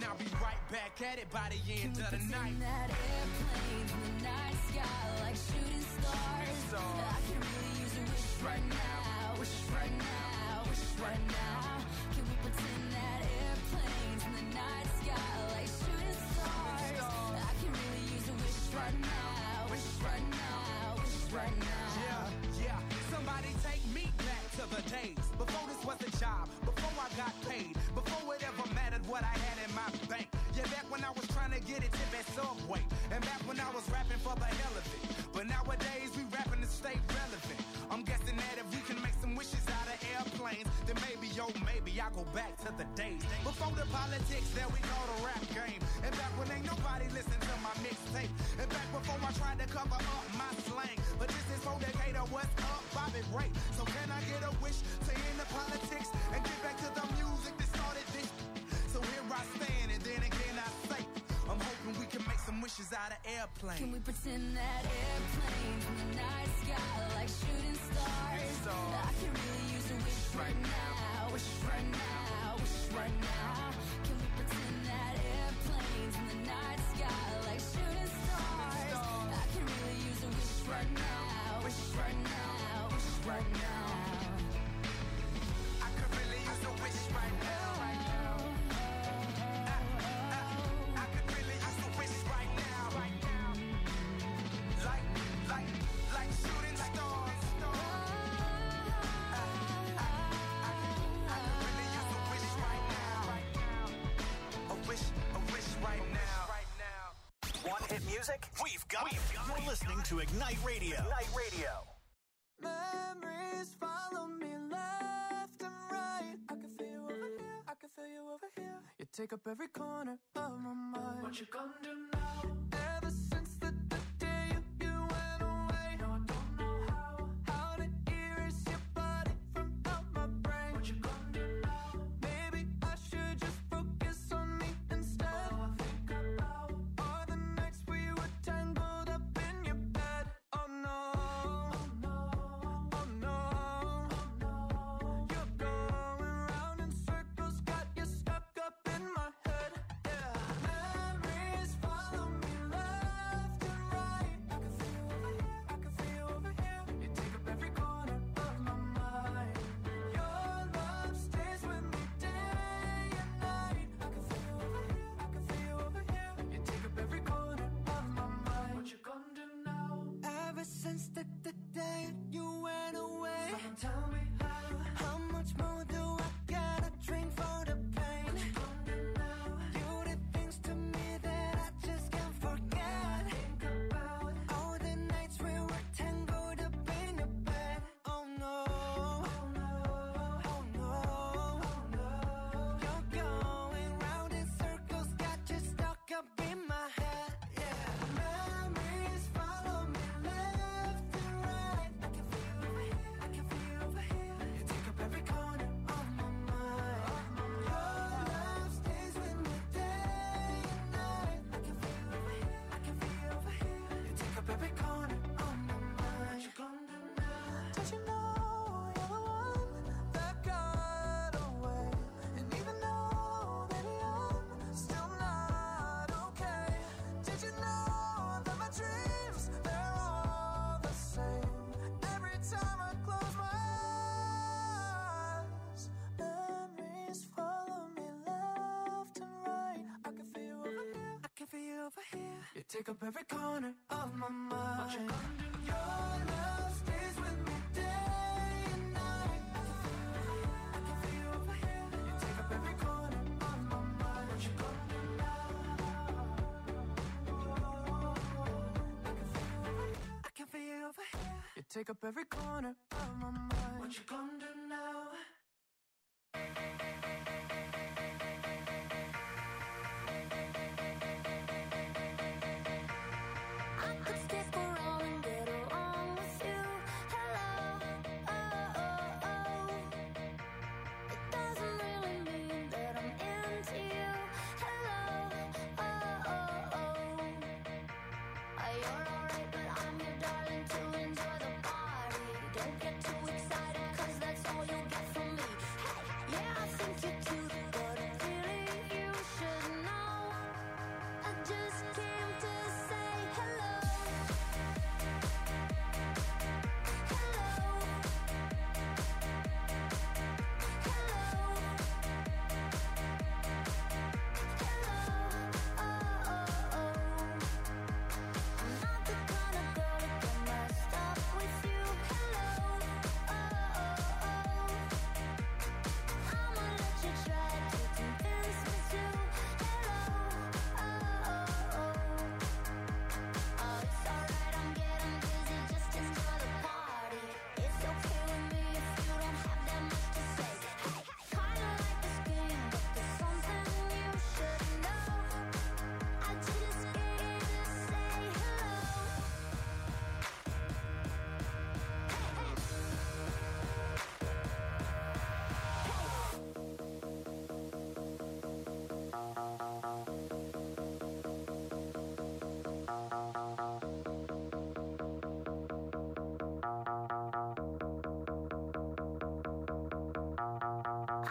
And I'll be right back at it by the end of the night. That airplane in the night sky like shooting stars. I can really use a wish right now. Wish right now. Wish right now. Can we pretend that airplanes in the night sky like shooting stars? I can really use a wish right now. Wish right now. Wish right now. Yeah. Somebody take me back to the days before this was a job, before I got paid, before it ever mattered what I had in my bank. Yeah, back when I was trying to get a tip at Subway, and back when I was rapping for the hell of it. But nowadays we rapping to stay relevant. I'm guessing that if we can make some wishes out of airplanes, then maybe, maybe I'll go back to the days before the politics that we call the rap game. And back when ain't nobody listened to my mixtape. And back before I tried to cover up my slang. But this is for Decatur, what's up, Bobby Ray. So can I get a wish to end the politics and get back to the music that started this? So here I stand, and then again I say, I'm hoping we can make some wishes out of airplanes. Can we pretend that airplanes in the night sky like shooting stars? I can really use a wish right now. Wish right now. Wish right now. Can we pretend that airplanes in the night sky like shooting stars? I can really use a wish right now. Wish right now. Wish right now. I could really use a wish right now. Hit music? We've got You're listening to Ignite Radio. Ignite Radio. Memories follow me left and right. I can feel you over here. I can feel you over here. You take up every corner of my mind. What you gonna do now? Ever since the day you went away, no, I don't know how to erase your body from out my brain. What you gonna do now? Maybe I should just focus on me instead. All I think about are the nights we were tangled up in your bed. Oh no, oh no, oh no, oh no. You're going round in circles, got you stuck up in my head. Yeah, memories follow me left and right. I can feel you over here, I can feel you over here. You take up every corner of my mind. Your love stays with me day and night. I can feel you over here, I can feel you over here. You take up every corner of my mind. What you gonna do now? Ever since the day you went away, someone tell me how much more do I gotta drink for the pain? What you gonna do now? You did things to me that I just can't forget. Think about all the nights we were tangled up in your bed. Oh no, oh no, oh no, oh no. You're going round in circles, got you stuck up in my head. Yeah, memories follow me left and right. I can feel you over here, I can feel you over here. You take up every corner of my mind. Your love stays with me day and night. I can feel you over here, I can feel you over here. You take up every corner of my mind. What you gonna do now? Don't you know you're the one that got away? And even though, baby, I'm still not okay. Did you know that my dreams, they're all the same? Every time I close my eyes, memories follow me left and right. I can feel you over here, I can feel you over here. You take up every corner of my mind. What you gonna do? Your love stays with me day and night. I can feel you over here, I can feel you over here. You take up every corner of my mind. What you gonna do now? I can feel you over here. You take up every corner of my mind. What you gonna do now? I could stay for all and get along with you. Hello, oh, oh, oh. It doesn't really mean that I'm into you. Hello, oh, oh, oh. You're alright, but I'm your darling to enjoy the party. Don't get too excited, 'cause that's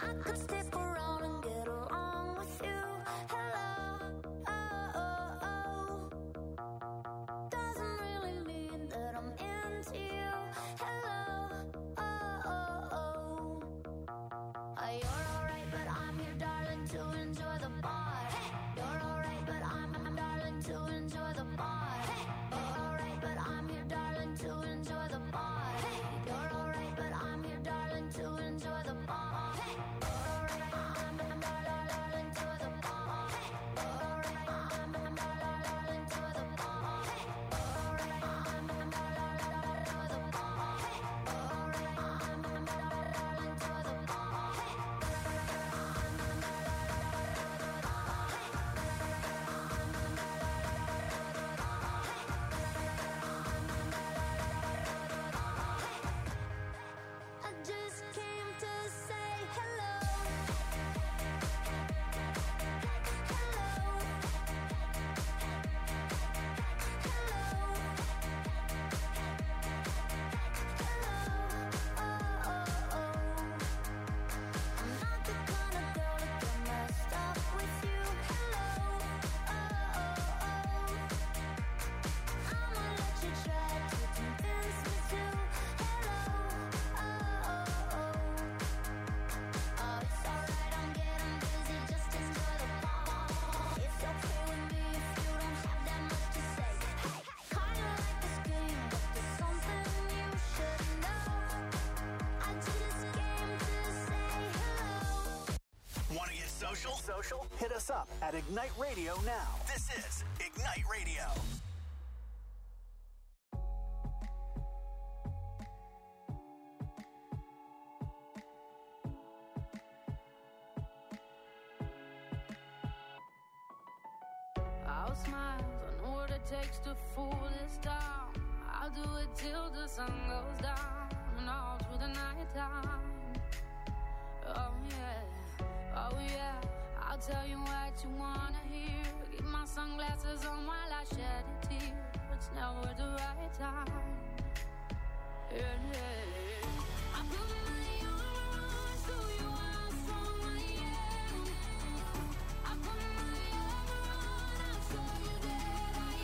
I could stick around and get along with you. Hello, oh, oh, oh. Doesn't really mean that I'm into you. Hello, oh, oh, oh. You're alright, but I'm here, darling, to enjoy the bar. Hey, you're alright, but I'm darling, to enjoy the bar. Hey, you're alright, but I'm here, darling, to enjoy the bar. Hey, you're alright, but I'm here, darling, to enjoy the bar. Hey, you're alright, I'm darling, to the bar. Hey, you're alright, I'm darling, to the bar. Hey, you're alright, I'm darling, to the bar. Hey, you're alright, I'm darling, to the bar. Hey. I just came to say hello. Hello. Hello. Hello. Oh, oh, oh. I'm not the kind of girl to get messed up with you. Hello. Oh, oh, oh. I'ma let you try to convince me to. Hello. Oh, oh, oh. Oh, it's alright, I'm getting busy, just enjoy the ball. It's okay with me if you don't have that much to say. Hey, kinda like this game, but there's something you should know. I just came to say hello. Want to get social? Hit us up at Ignite Radio now. This is Ignite Radio. I'll smile, I know what it takes to fool this town. I'll do it till the sun goes down and all through the night time. Oh yeah, I'll tell you what you wanna hear. Keep my sunglasses on while I shed a tear. It's never the right time. Yeah. I put my armor on, show you how strong I am. I put my armor on, I'll show you that I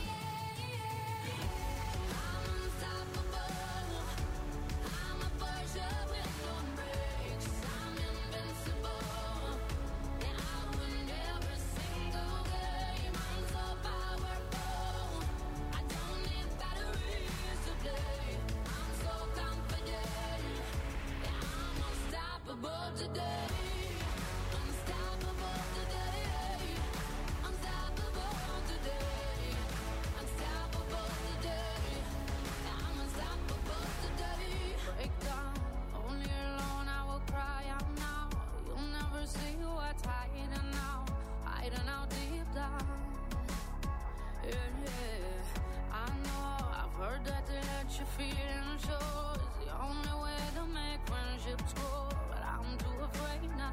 am. I'm unstoppable. I'm a Porsche with no brakes. I'm invincible. And I win every single game. I'm so powerful. I don't need batteries to play. I'm so confident. Yeah, I'm unstoppable today. Unstoppable today. Unstoppable today. Unstoppable today. Yeah, I'm unstoppable today. Break down, only alone I will cry out now. You'll never see what's hiding out deep down. Yeah. I know, I've heard that to let your feelings show is the only way to make friendships grow, but I'm too afraid now.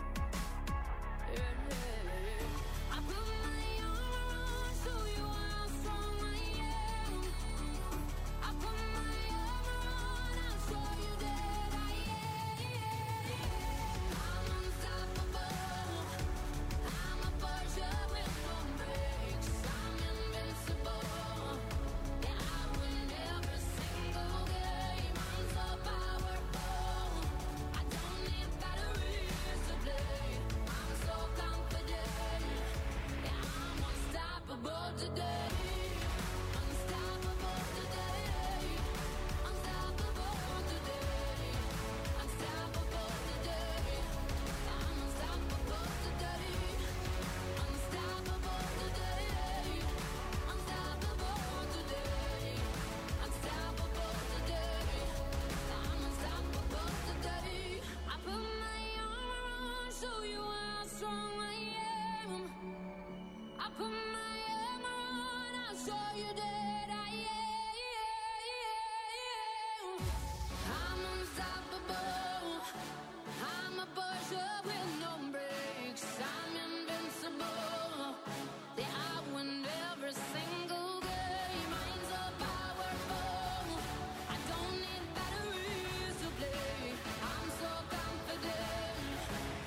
Yeah. I put my armor on, show you how strong I am. I put my armor on, I'll show you that I am. I'm unstoppable. I'm a Porsche with no brakes. I'm invincible. Yeah, I win every single game. I'm so powerful. I don't need batteries to play. I'm so confident. Yeah, I'm unstoppable today. Unstoppable today. Unstoppable today. Unstoppable today. I'm unstoppable today. Unstoppable today. Unstoppable today. Unstoppable today. I'm unstoppable today. I put my armor on, show you how strong I am. I put my armor on, I'll show you that I am. I'm unstoppable. I'm a Porsche with no brakes. I'm invincible. Yeah, I win every single game. I'm so powerful. I don't need batteries to play. I'm so confident.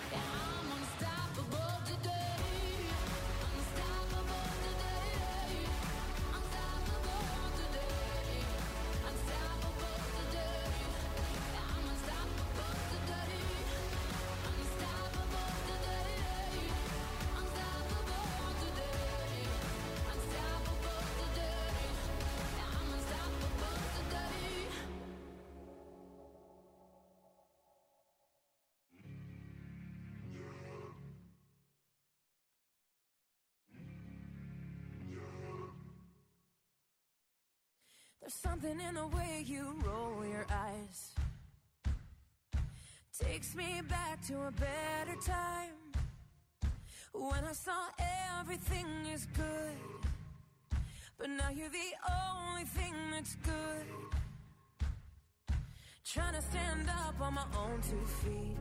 There's something in the way you roll your eyes. Takes me back to a better time, when I saw everything is good. But now you're the only thing that's good. Trying to stand up on my own 2 feet.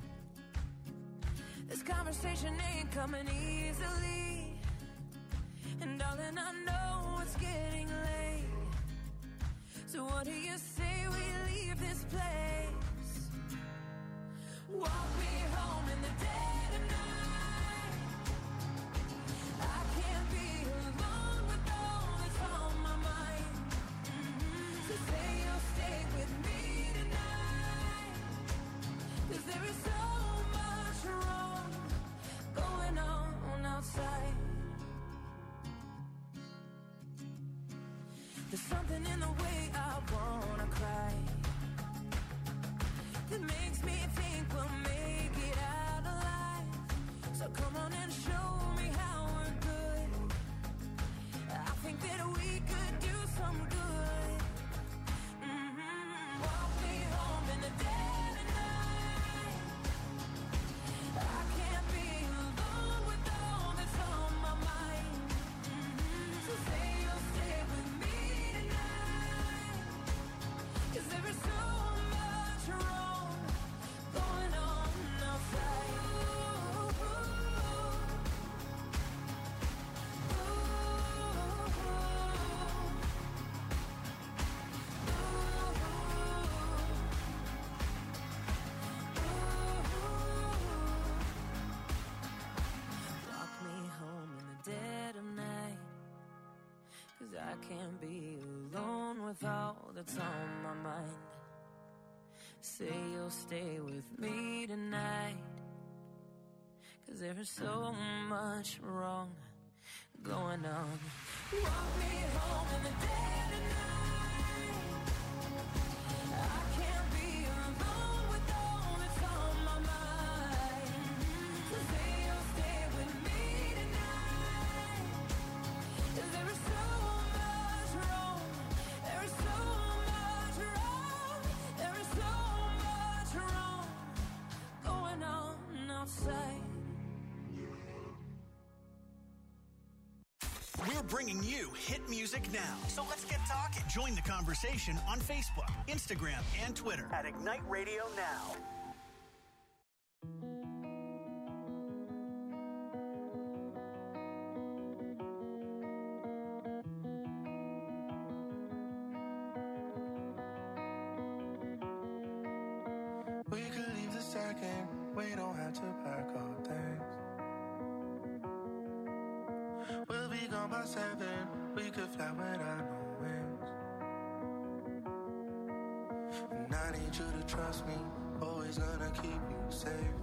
This conversation ain't coming easily. And darling, I know it's getting late. So what do you say we leave this place? Walk me home in the dead of night. I can't be alone with all that's on my mind. So say you'll stay with me tonight. 'Cause there is so much wrong going on outside. There's something in the way I wanna cry that makes me think we'll make it out alive. So come on and show me how we're good. I think that we could do some good. Walk me home in the dead of night. I can't be alone with all that's on my mind. So say you'll stay with me tonight. 'Cause there is so much wrong going on outside. Walk me home in the dead of night. 'Cause I can't be alone with all that's on my mind. Say you'll stay with me tonight. 'Cause there is so much wrong going on. Walk me home in the dead of night. I can't be alone with all that's on my mind. So say you'll stay with me tonight. 'Cause there is so much wrong. There is so much wrong. There is so much wrong going on outside. We're bringing you hit music now. So let's get talking. Join the conversation on Facebook, Instagram, and Twitter at Ignite Radio Now. We could leave the second. We don't have to pack our things. We'll be gone by 7. We could fly without no wings. And I need you to trust me. Always gonna keep you safe.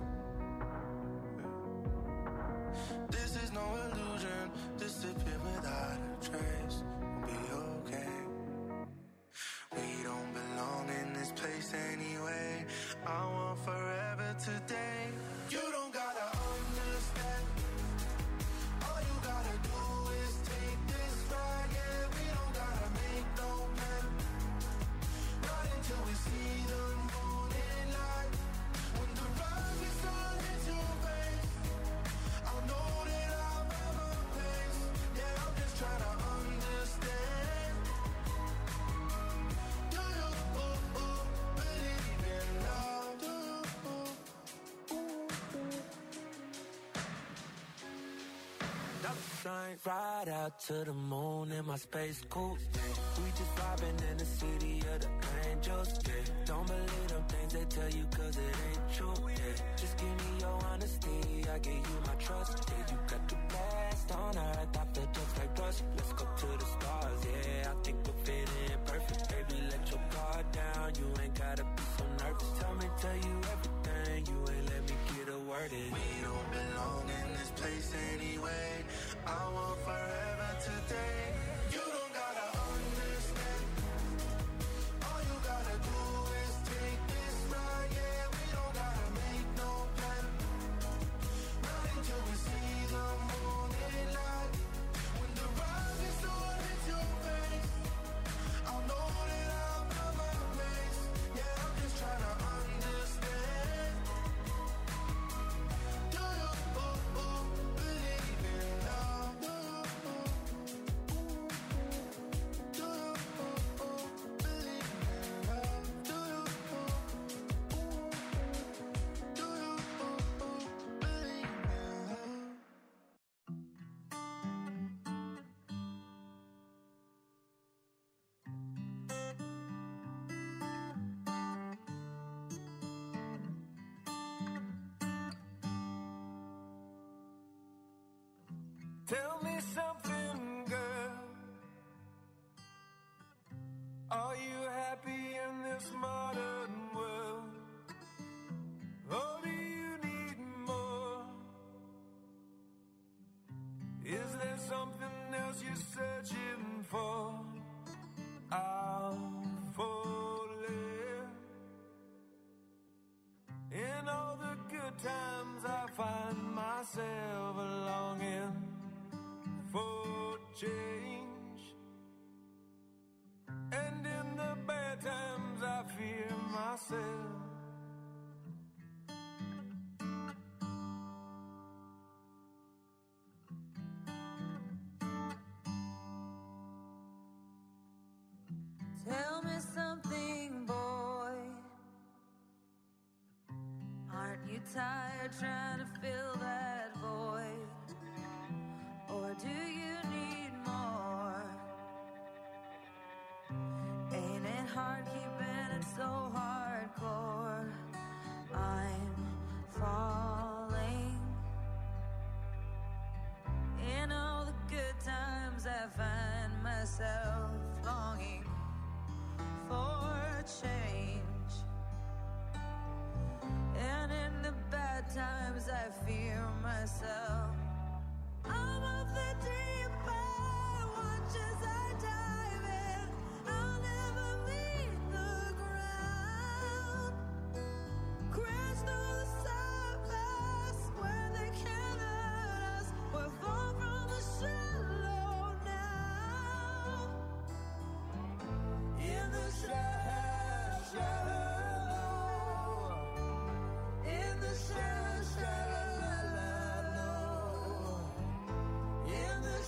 This is no illusion. Disappear without a trace. We'll be okay. We don't belong in this place anyway. I want forever today. You don't gotta understand. All you gotta do is take this ride. Yeah, we don't gotta make no plan. Not until we see the morning light. When the rising sun hits your face, I'll know that I'm at my place. Yeah, I'm just trying to understand. Do you believe in love? Do you? Ride out to the moon in my space coupe. We just vibing in the city of the angels. Yeah. Don't believe them things they tell you 'cause it ain't true. Yeah. Just give me your honesty, I give you my trust. Yeah, you got the best on earth, I feel just like rust. Let's go to the stars, yeah, I think we're fitting perfect. Baby, let your guard down, you ain't gotta be so nervous. Tell you everything, you ain't let me get a word in. We don't belong in this place anyway. I want forever today. You don't gotta understand. All you gotta do is take this ride. Yeah, we don't gotta make no plan. Not until we see the morning light. When the rising sun hits your face, I'll know Tell me something, girl. Are you happy in this modern world? Or do you need more? Is there something else you're searching for? I'll falling. In all the good times I find myself longing for change, and in the bad times I fear myself. Tell me something, boy. Aren't you tired trying to fill that void? Or do you need more? Ain't it hard keeping it so hardcore? I'm falling. In all the good times I find myself longing for change, and in the bad times I fear myself. I'm of the deep end, watch as I dive in. I'll never meet the ground. Crash through the surface where they can't hurt us. We're far from the shallow now. In the shallow, in the shallow, in the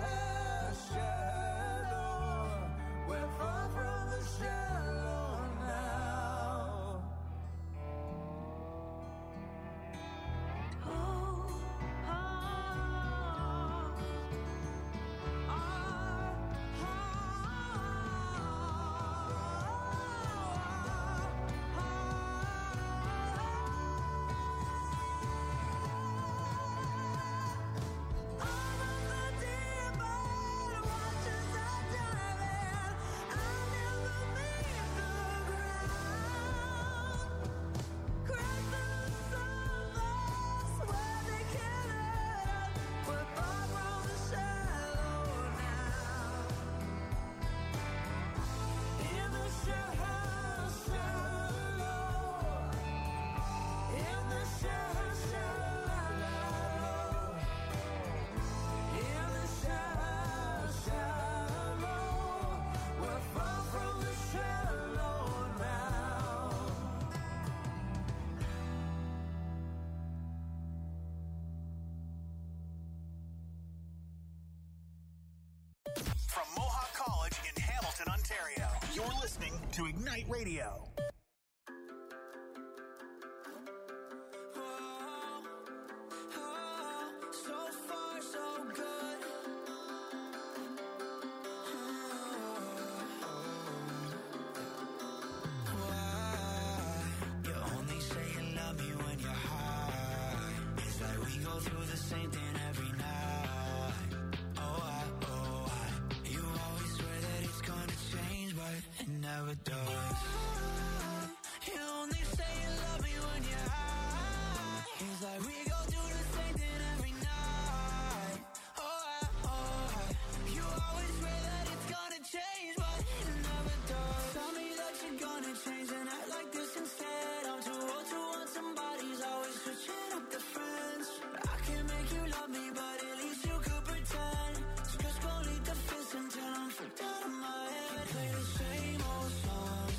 shallow, we're far from the shallow now. Oh, oh, From Mohawk College in Hamilton, Ontario, you're listening to Ignite Radio. So far, so good. You only say you love me when you're high. It's like we go through the same thing every night. You always swear that it's gonna change, but it never does. You only say you love me when you're high. It's like we go through the same thing every night. You always swear that it's gonna change, but it never does. Tell me that you're gonna change and act like this instead. I'm too old to want somebody's always switching up the friends. I can make you love me, but at least you could pretend. So just go lead the fist until I'm freaked out of my head. Play the same old songs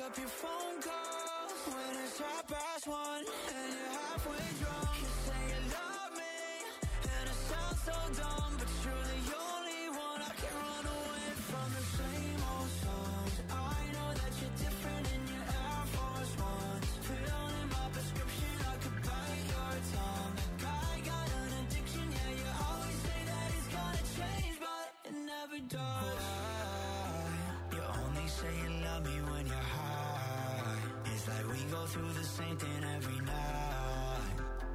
up your phone call when it's 1:30 and you're halfway drunk. You say you love me and it sounds so dumb, but you're the only one I can run away from the same old songs. I know that you're different in your Air Force Ones. Filling my prescription, I could bite your tongue. I got an addiction, yeah, you always say that it's gonna change, but it never does. You only say you love me when you're high. It's like we go through the same thing every night.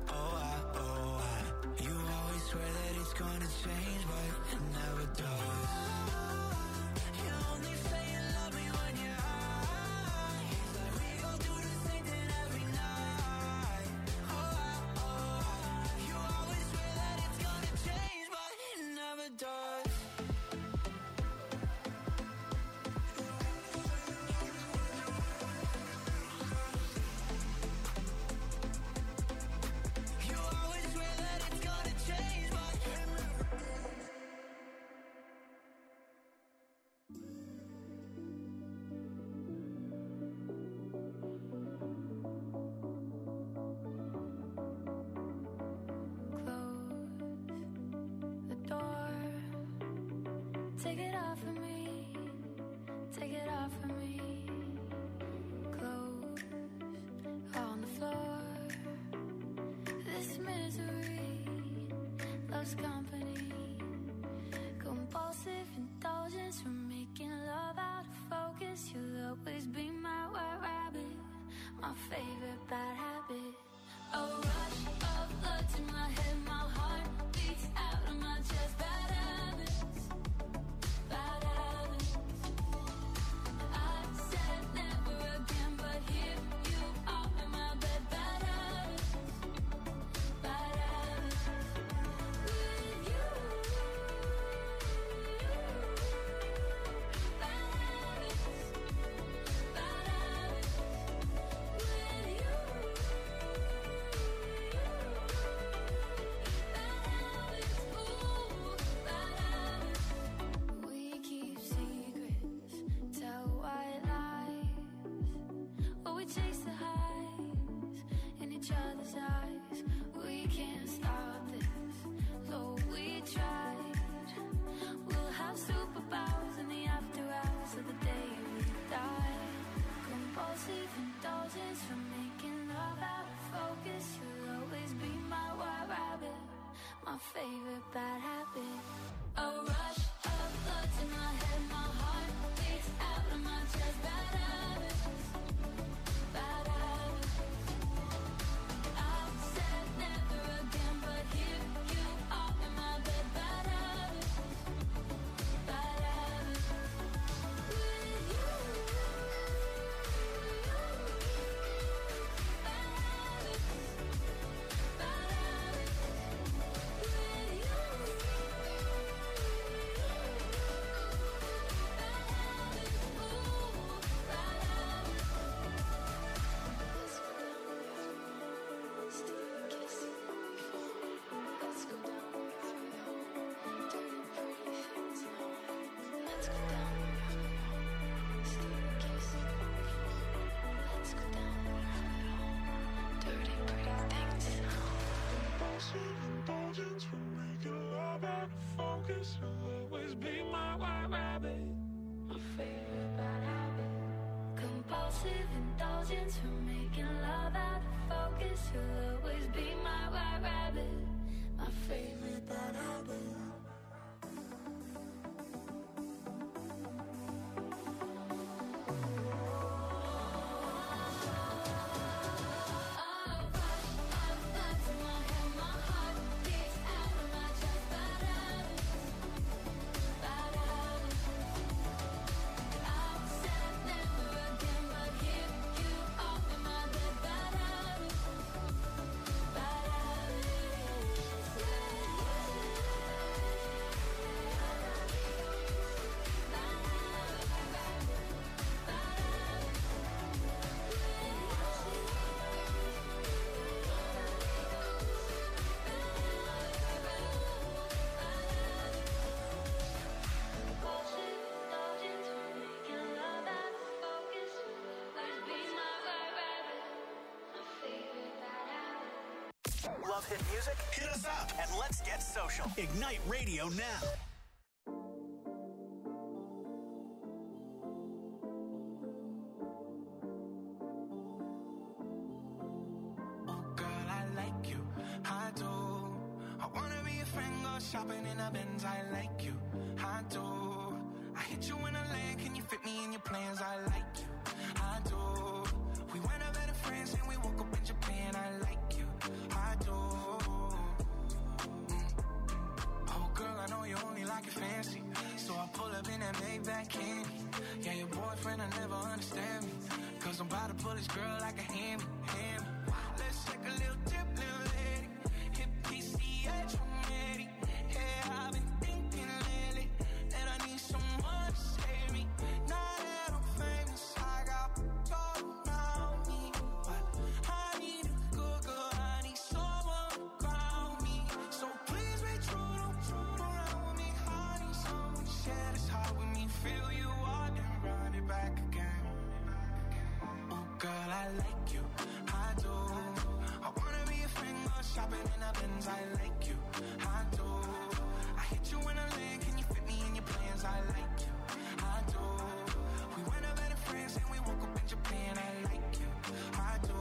You always swear that it's gonna change, but it never does. You only say you love me when you're high. It's like we go through the same thing every night. You always swear that it's gonna change, but it never does. Take it off of me, take it off of me. Clothes on the floor. This misery loves company. Compulsive indulgence from making love out of focus. You'll always be my white rabbit, my favorite bad habit. A rush of blood to my head, my heart beats out of my chest. Bad habits. Bad habits. I said never again, but here you are in my bed. Bad habits. Bad habits. With you. Bad habits. Bad habits. With you. Bad habits. Ooh, bad habits. We keep secrets, tell white lies. Oh, we chase the highs in each other's eyes. We can't stop this, though we tried. We'll have superpowers in the after hours of the day we die. Compulsive indulgence from making love out of focus. You'll always be my white rabbit, my favorite bad habit. A rush of blood to my head, my heart beats out of my chest. Bad habits, bad habits. I said never again, but here you are in my bed. Bad habits, bad habits. With you, bad habits, bad habits. With you. Indulgence from making love out of focus. You'll always be my white rabbit, my favorite bad habit. Compulsive indulgence from making love out of focus. You'll always be my white rabbit, my favorite bad habit. Bad habits. Love hit music? Hit us up and let's get social. Ignite Radio now. Shopping in a Benz, I like you, I do. I hit you in a land, can you fit me in your plans? I like you, I do. We went over to France and we woke up in Japan, I like you, I do. Oh girl, I know you only like it fancy, so I pull up in that Maybach candy. Yeah, your boyfriend will never understand me, cause I'm about to pull this girl like a hammy. Let's take a little dip, little lady. Hit PCH, I'm ready. Yeah, I've been thinking lately that I need someone to save me. Now that I'm famous, I got all around me, but I need a good girl, I need someone around me. So please be true, don't around with me. I need someone to share this heart with me. Feel you out and run it back again. Oh girl, I like you, I do. I wanna be a friend, go shopping in a Benz, I like you, I do. I hit you in a lane, can you fit me in your plans? I like you, I do. We went over to France and we woke up in Japan, I like you, I do,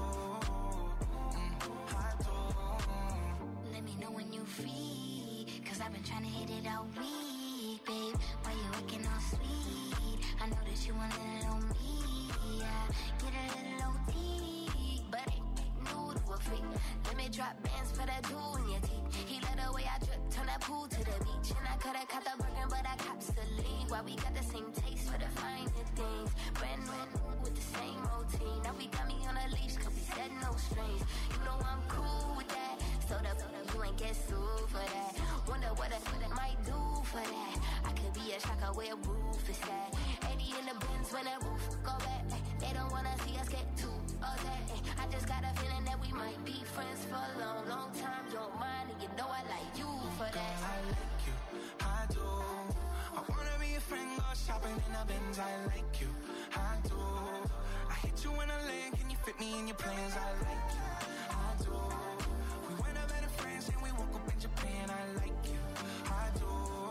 I do. Let me know when you free, cause I've been trying to hit it all week, babe. Why you acting all sweet? I know that you want a little me, yeah. Get a little OT, but ain't new to a freak. Let me drop bands for that jewel in your teeth. He let the way I drip, turn that pool to the beach. And I coulda caught the Birkin, but I cops the lead. Why we got the same taste for the finer things. Brand new with the same routine. Now we got me on a leash, cause we said no strings. You know I'm cool with that. So you ain't get sued for that. Wonder what I might do for that. I could be a shocker where roof is at. 80 in the Benz when that roof go back. They don't wanna see us get too upset. I just got a feeling that we might be friends for a long, long time. Don't mind, and you know I like you for that. Girl, I like you, I do. I wanna be a friend, go shopping in a Benz, I like you, I do. I hit you in a lane, can you fit me in your plans? I like you, I do. We went over to France and we woke up in Japan, I like you, I do,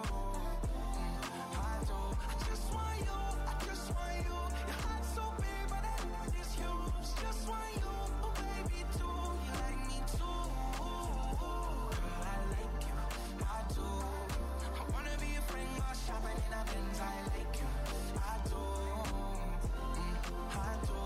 I do. I just want you, I just want you. Your heart's so big, but that heart is huge. Just want you, oh baby, too. You like me too. Girl, I like you, I do. I wanna be a friend, go shopping in a Benz, I like you, I do, I do.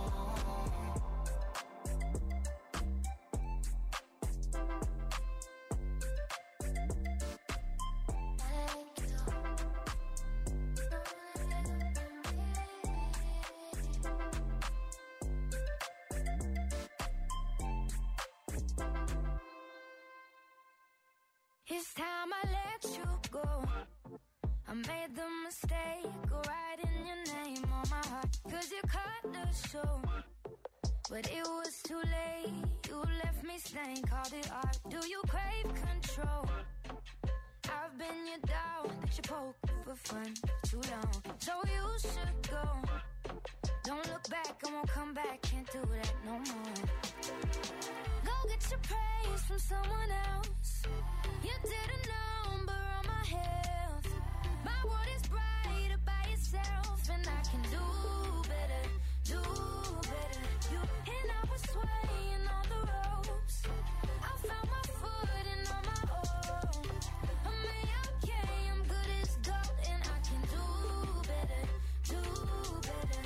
It's time I let you go. I made the mistake of writing your name on my heart, cause you cut the show. But it was too late, you left me stained, called it art. Do you crave control? I've been your dog that you poke for fun too long. So you should go. Don't look back, I won't come back, can't do that no more. Go get your praise from someone else. You did a number on my health. My world is brighter by yourself, and I can do better, do better. You and I was swaying on the ropes. I found my footing on my own. I'm okay, I'm good as gold, and I can do better, do better.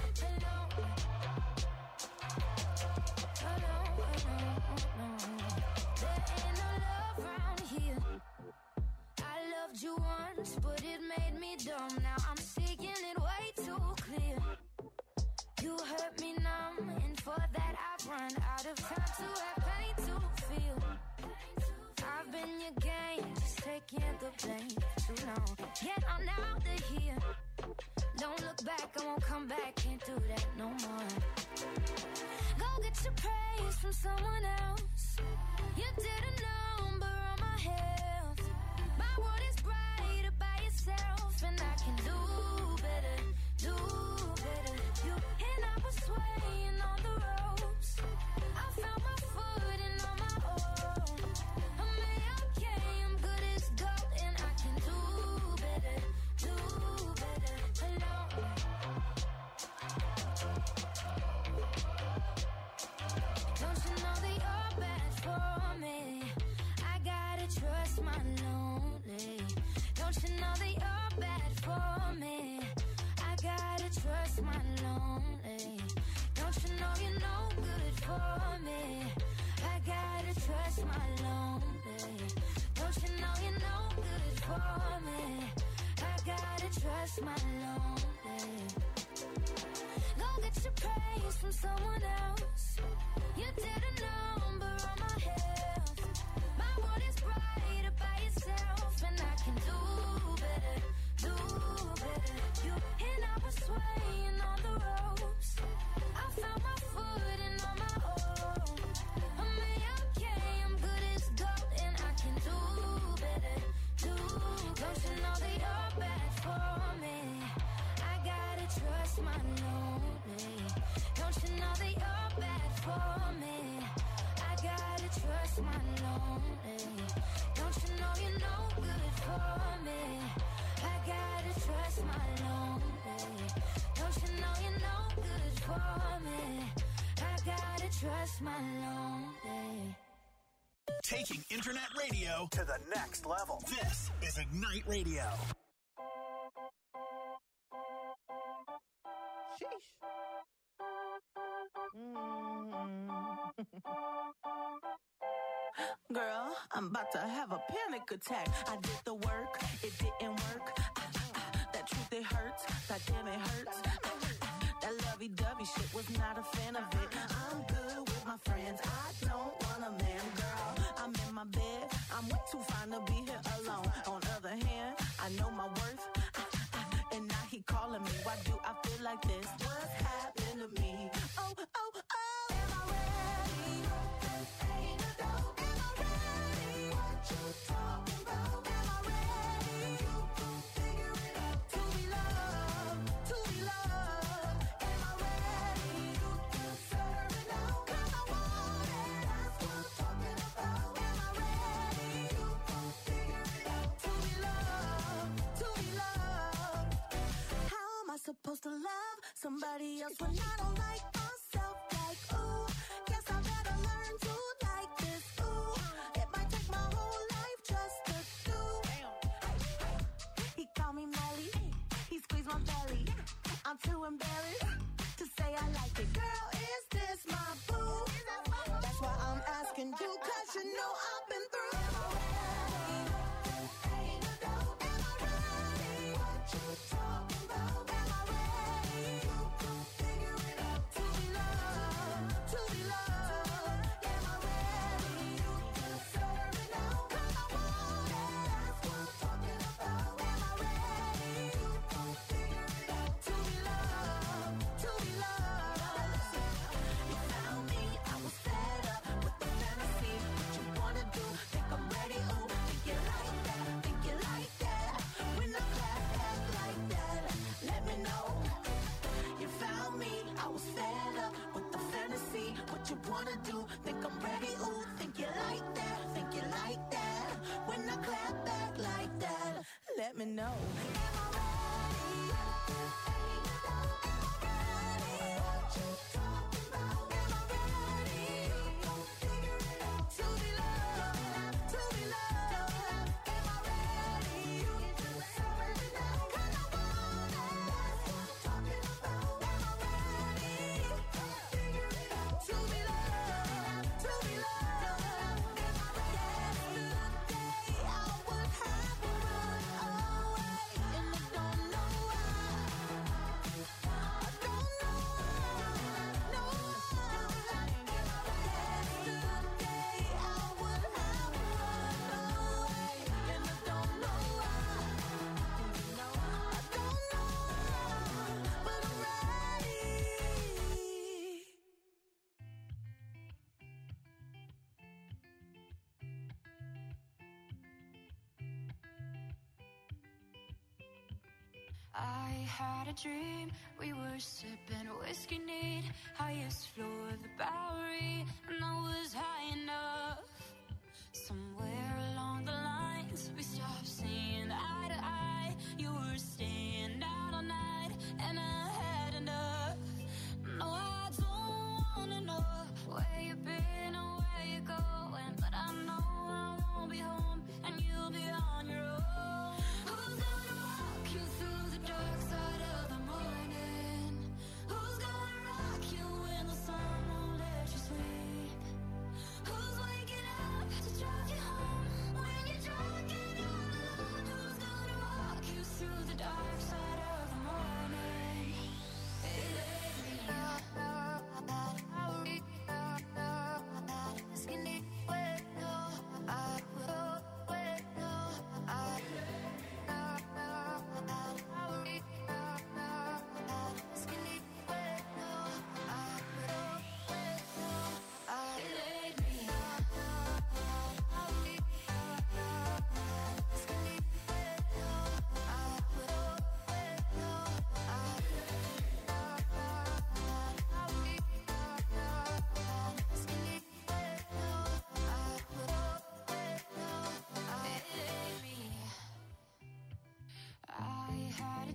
There ain't no love around here. I loved you once, but it made me dumb. Now I'm seeing it way too clear. You hurt me numb, and for that I've run out of time to have pain to feel. I've been your game, just taking the blame for too long. Yet I'm out of here. Don't look back, I won't come back, can't do that no more. Go get your praise from someone else. You did a number on my health. My world is brighter by yourself, and I can do better, do better. You and I was swaying on the ropes. I found my footing on my own. Don't you know that you're bad for me? I gotta trust my lonely. Don't you know you're no good for me? I gotta trust my lonely. Don't you know you're no good for me? I gotta trust my lonely. Go get your praise from someone else. You did a number on my health. My world is brighter by yourself, and I can do better, do better. You and I were swaying on the ropes. I found my footing on my own. I'm okay, I'm good as gold, and I can do better, do better. Don't you know that you're bad for me? I gotta trust my lonely. Don't you know that you're bad for me? I gotta trust my lonely. Don't you know you're no good for me? I gotta trust my lonely. Don't you know you're no good for me? I gotta trust my lonely. Taking internet radio to the next level. This is Ignite Radio. Sheesh. Girl, I'm about to have a panic attack. I did the work, it didn't work. That truth, it hurts. That damn, it hurts. That lovey-dovey shit, was not a fan of it. I'm good with my friends. I don't want a man, girl. I'm in my bed. I'm way too fine to be here alone. On the other hand, I know my worth. And now he calling me. Why do I feel like this? What's happening to me? Oh, oh, oh. Am I ready? Ain't a dope. Am I ready? What you talking about? Am I ready? You gon' figure it out. To be loved, to be loved. Am I ready? You deserve it now. 'Cause I want it. That's what I'm talking about. Am I ready? You gon' figure it out. To be loved, to be loved. How am I supposed to love somebody else when I don't like myself? Like, ooh, guess I better learn to like this. Ooh, it might take my whole life just to do. He called me Melly, he squeezed my belly. I'm too embarrassed to say I like it. Girl, is this my boo? That's why I'm asking you, 'cause you know I've been through. Am I ready? Ain't a dope. Am I ready? What you talking about? Am I ready? You gon' figure it out. To be loved, to be loved. Am I ready? You deserve it now. 'Cause I want it. That's what I'm talking about. Am I ready? You gon' figure it out. To be loved, to be loved. You found me, I was fed up with the fantasy. What you wanna do? Think I'm ready? Ooh, think you like that? Think you like that? When the clap act like that, let me know. You found me, I was fed up with the fantasy. What you wanna do? Think I'm ready? Ooh, think you like that? Think you like that? When I clap back like that, let me know. Am I ready? Ain't a doubt. Am I ready? What you talking about? Am I ready? You gon' figure it out. To be loved, to be loved. Am I ready? You deserve it now. 'Cause I want it. That's what I'm talking about. Am I ready? You gon' figure it out. To be loved, to be loved. Am I ready? Yesterday I would have run away, and I don't know why. I don't know why. No. Yesterday I would have run away, and I don't know why. I don't know, but I'm ready. I had a dream, we were sipping whiskey neat, highest floor of the Bowery, and I was high enough. Somewhere along the lines, we stopped seeing eye to eye. You were staying out all night, and I had enough. No, I don't wanna know where you've been or where you're going, but I know I won't be home, and you'll be on your own. Ooh,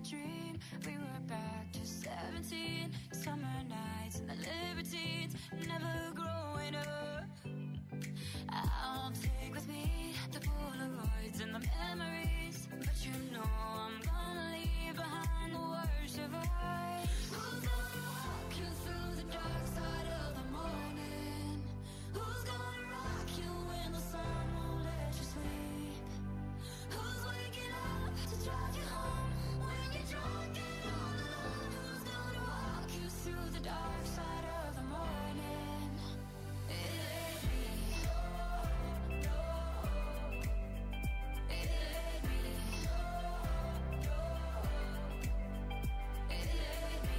dream. We were back to 17. Summer nights and the libertines. Never growing up. I'll take with me the Polaroids and the memories. But you know I'm gonna leave behind the worst of us. Who's gonna walk you through the dark side of the morning? Who's gonna rock you when the sun won't let you sleep? Who's waking up to drive you home when you're drunk and all alone? Who's gonna walk you through the dark side of the morning? It ain't me. It ain't me. It ain't me.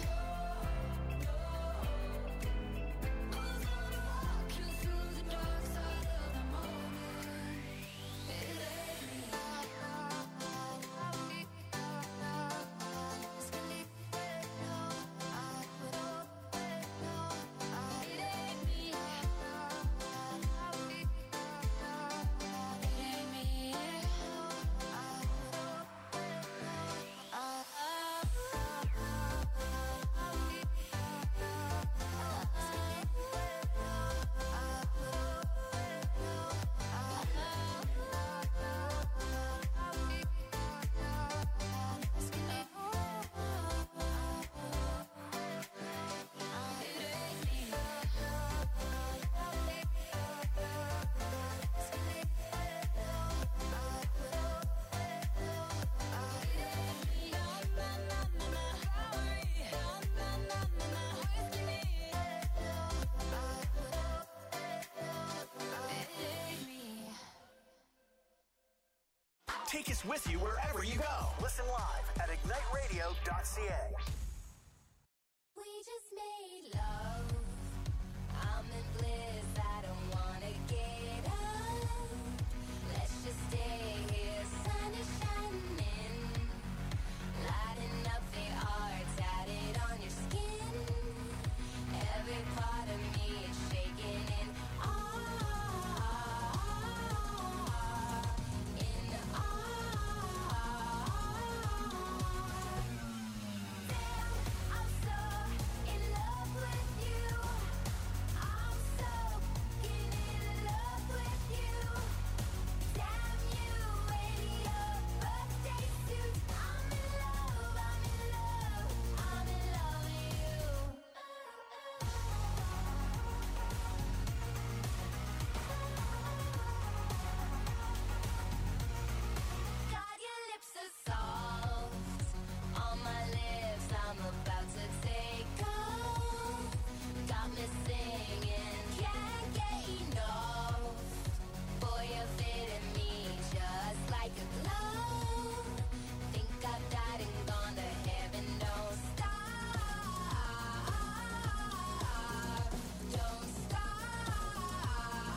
Who's gonna walk you through the dark side of the morning? It ain't me. Take us with you wherever you go. Listen live at igniteradio.ca. We just made love. I'm in bliss. I don't wanna get up. Let's just stay here. Sun is shining, lighting up the art tatted on your skin. Every part of me is shaking in awe. In awe. Damn, I'm so in love with you. I'm so in love with you. Damn you in your birthday suit. I'm in love, I'm in love, I'm in love with you. God, your lips are soft on my lips. I'm about to take off. Got me singing, can't get enough. Boy, you're fitting me just like a glove. Think I've died and gone to heaven. Don't stop, don't stop.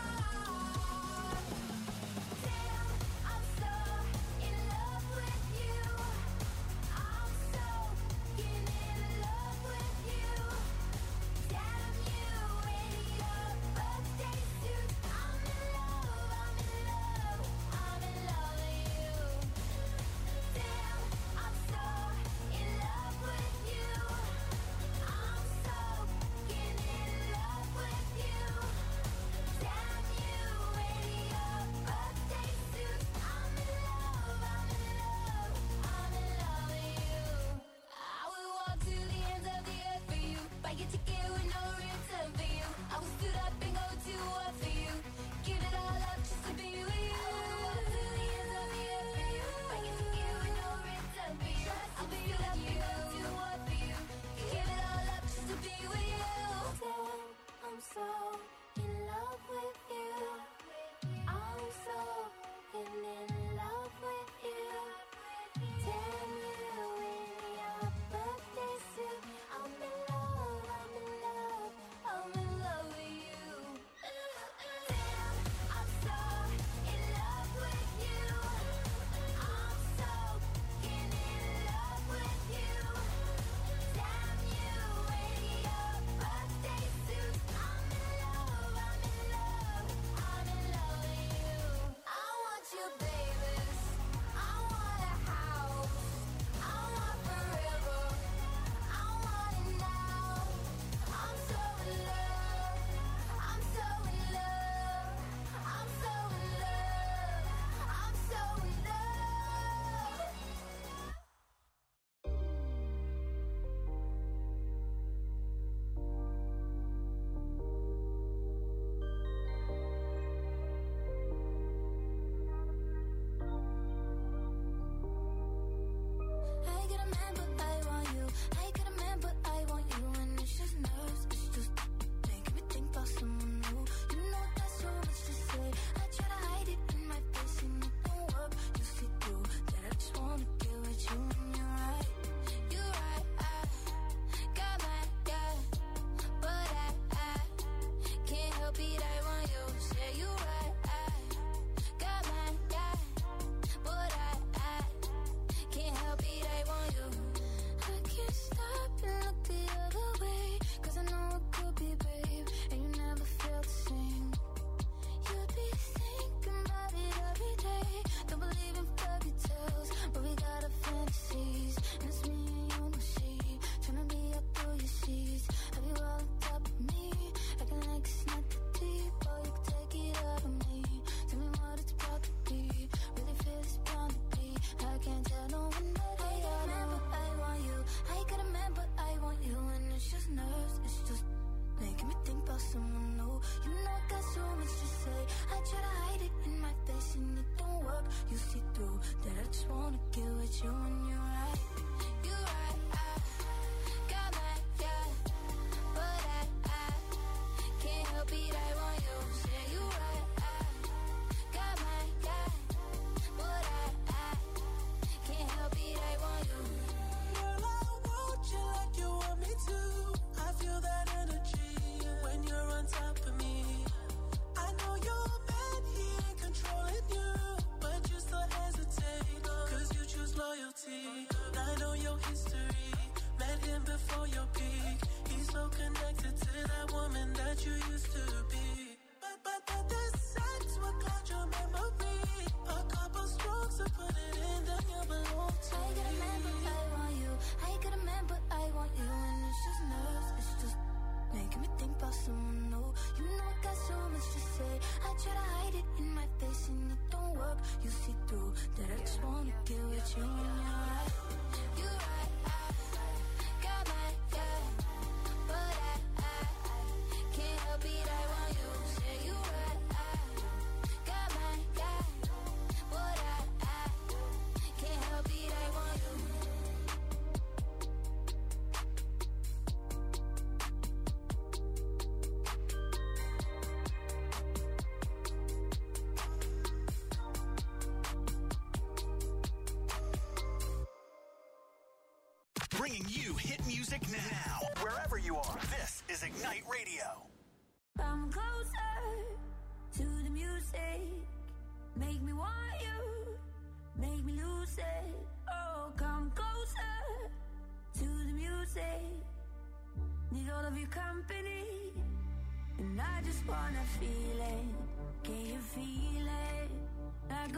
Damn, I'm so in love with you. I'm so in love with you. Damn you in your birthday suit. I'm in love, I'm in love, I'm in love with you. Damn, I'm so in love with you. I'm so in love with you. Damn you in your birthday suit. I'm in love, I'm in love, I'm in love with you. I will walk to the ends of the earth for you. Buy your ticket with no return for you. I will stood up and go to war for you. Give it all up just to be with you. I will walk to the ends of the earth for you. Buy your ticket with no return for you. I will stood up and go to war for you. Give it all up just to be with you. Damn, I'm so in love with you. I'm so in love with you. Damn you in your birthday suit. I'm in love, I'm in with you when you're right. You're right, I got mad, yeah, but I can't help it, I want you. Say you right, I got mad, yeah, but I can't help it, I want you. Girl, I want you like you want me to. I feel that energy when you're on top of me. I know you're mad, he ain't controlling you, but you still hesitate, cause you choose loyalty. I know your history, met him before your peak. He's so connected to that woman that you used to be. But the sex will cloud your memory. A couple strokes to put it in, then you belong to me. I got a man, but I want you. I got a man, but I want you. And it's just nerves, it's just making me think about someone new. You know I got so much to say. I try to hide it in my face and it don't work. You see through that I just wanna get with you when you're right. You're right, I got my, yeah, but I can't help it, I want you. Say you right, I got my, yeah, but I can't help it, I want you. Bringing you hit music now. Wherever you are, this is Ignite Radio. Come closer to the music. Make me want you. Make me lose it. Oh, come closer to the music. Need all of your company. And I just wanna feel it. Can you feel it? Like a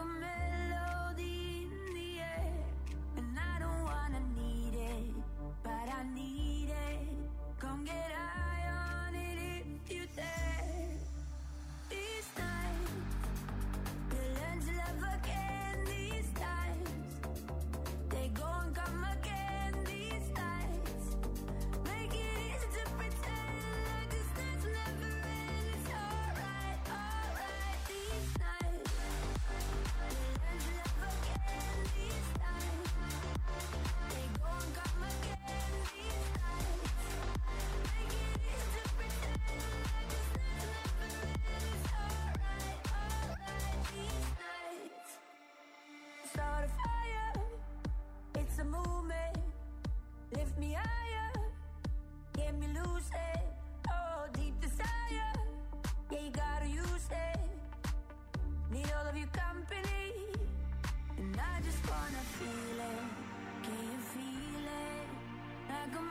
melody in the air. And I don't wanna need it, but I need it. Come get high on it if you dare. These nights, we'll learn to love again. These times, they go and come again. These nights, make it easy to pretend like this night's never end. It's alright, alright. These nights, we'll learn to love again. These times, they go and come again. These nights, make it easy to pretend like this night's never end. It's alright, alright. These nights, start a fire. It's a movement. Lift me higher. Get me lucid. Oh, deep desire. Yeah, you gotta use it. Need all of your company. And I just wanna feel it. Can you feel it? Like a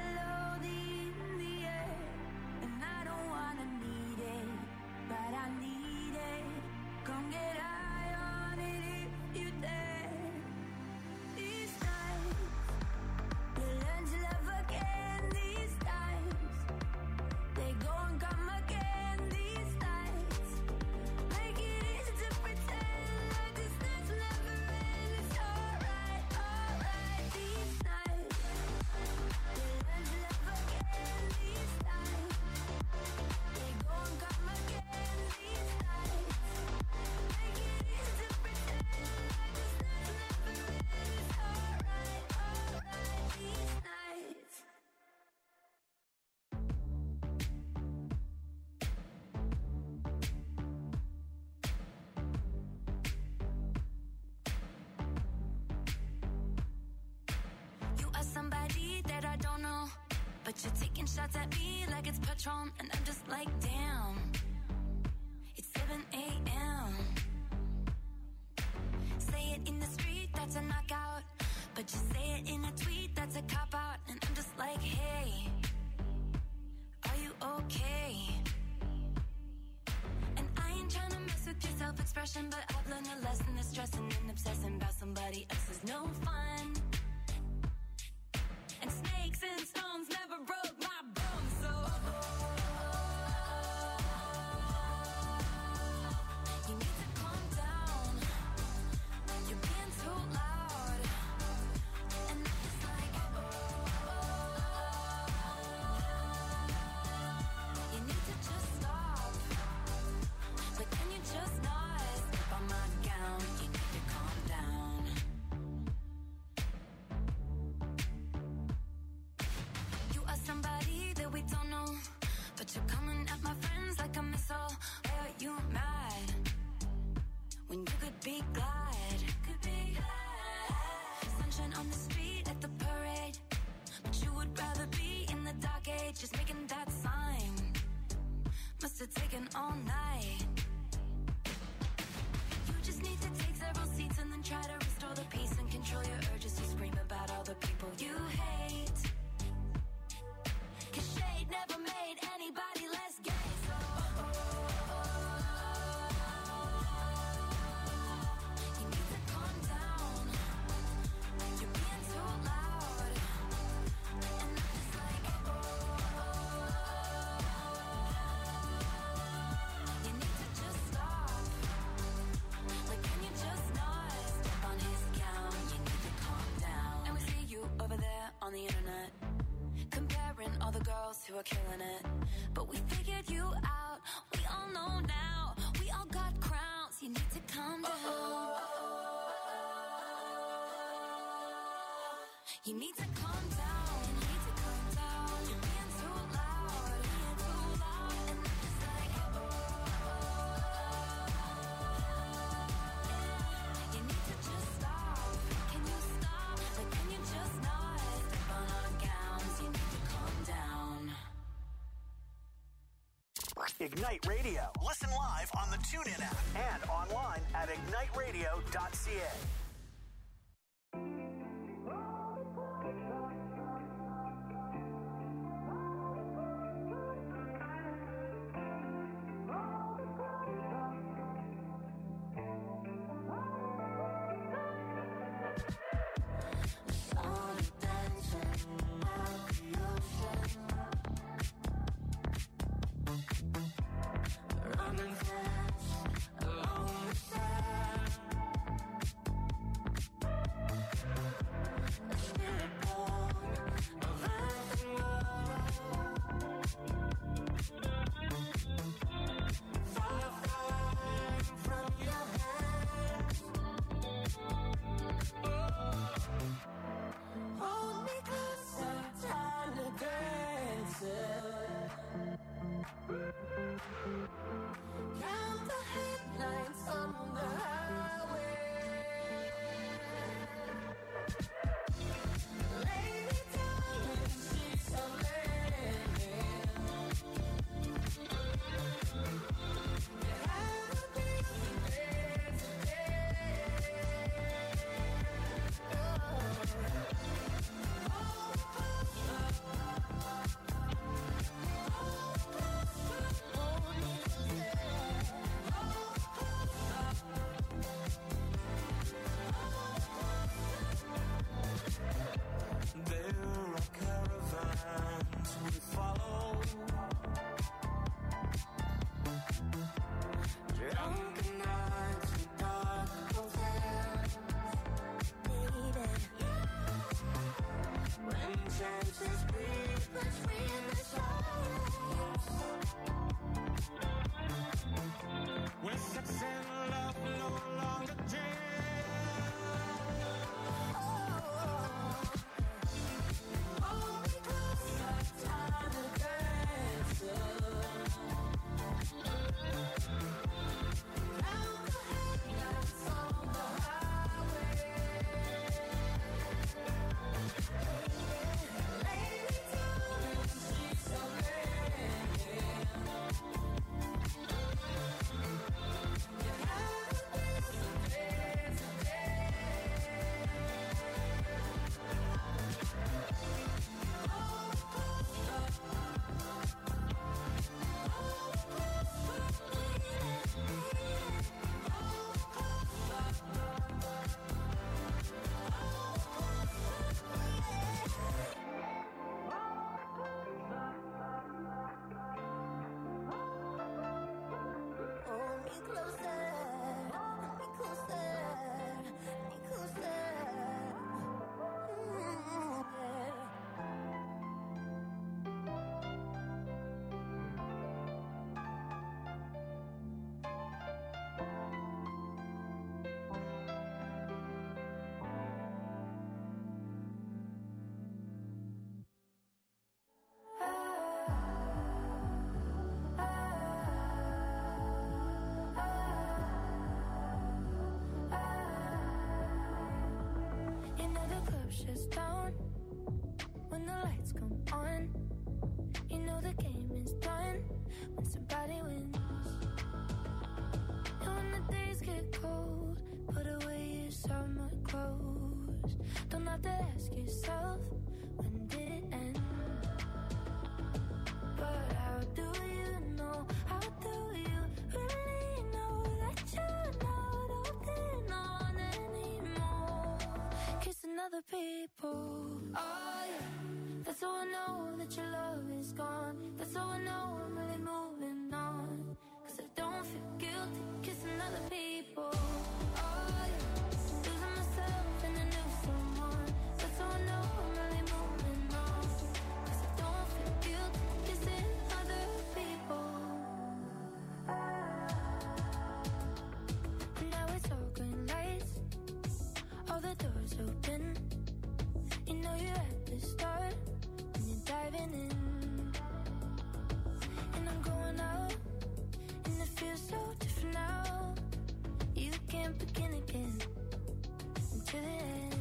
melody in the air. And I don't wanna need it, but I need it. Come get high on it if you dare. These nights, we'll learn to love again. These times, they go and come again. These nights, make it easy to pretend like this night's never end. It's alright, alright. These nights, we'll learn to love again. These times, they go and come again. These nights, make it easy to pretend like this night's never end. It's alright, alright. These nights. You are somebody that I don't know, but you're taking shots at me like it's Patron, and I'm just like, damn. It's 7 a.m. Say it in the street, that's a knockout, but you say it in a tweet, that's a cop-out, and I'm just like, hey, are you okay? And I ain't tryna mess with your self-expression, but I've learned a lesson that stressing and obsessing about somebody else is no fun. And snakes and stones never broke my bones, so you need to calm down. You're being too loud, and I'm just like, you need to just stop. But can you just not step on my gown? You need to calm down. the girls who are killing it. But we figured you out, we all know now. We all got crowns, you need to calm down. You need to calm down, you need to calm down. You're being too loud, and it's like you need to just stop. Can you stop? Like, can you just not step on our gowns? You need to calm down. Ignite Radio. Listen live on the TuneIn app and online at igniteradio.ca. Shuts down when the lights come on. You know the game is done when somebody wins. And when the days get cold, put away your summer clothes. Don't have to ask yourself, when did it end? But how do you know? How do you really know that you're not holding on anymore? Kissing other people. Oh yeah, that's how I know that your love is gone. That's how I know I'm really moving on. 'Cause I don't feel guilty kissing other people. Oh yeah, losing myself in a new someone. That's how I know I'm really moving on. 'Cause I don't feel guilty can't begin again until it ends.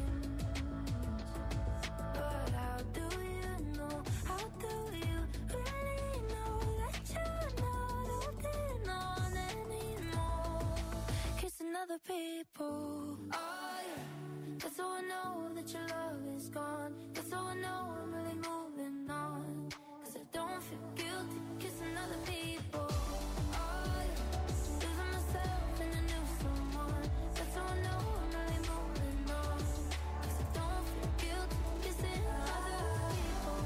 But how do you know? How do you really know that you're not holding on anymore? Kissing other people. Oh yeah. That's how I know that your love is gone. That's how I know I'm really moving on. 'Cause I don't feel guilty kissing other people. Oh yeah. Losing myself in a new someone. That's how I know I'm really moving on. 'Cause I don't feel guilty kissing other people.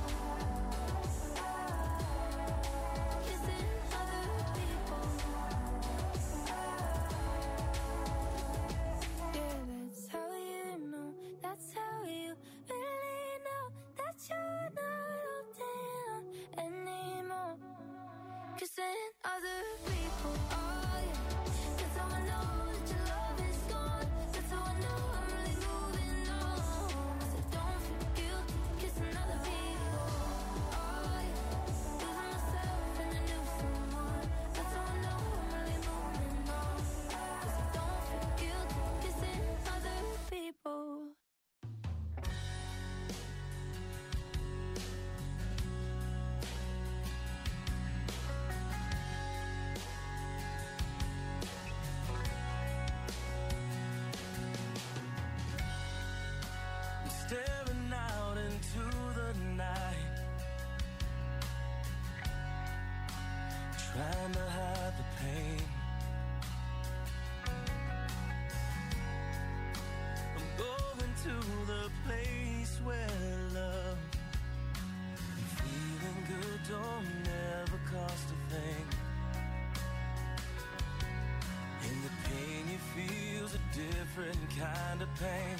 Kissing other people. Yeah, that's how you know. That's how you really know that you're not holding on anymore. Kissing other people. Oh yeah. That's how I know that your love is gone. That's how I know I'm really moving on. 'Cause I don't feel guilty kissing other people. Oh yeah. Losing myself in a new someone. That's how I know I'm really moving on. 'Cause I don't feel guilty kissing other people. Staring out into the night, trying to hide the pain. I'm going to the place where love and feeling good don't never cost a thing. And the pain you feel's a different kind of pain.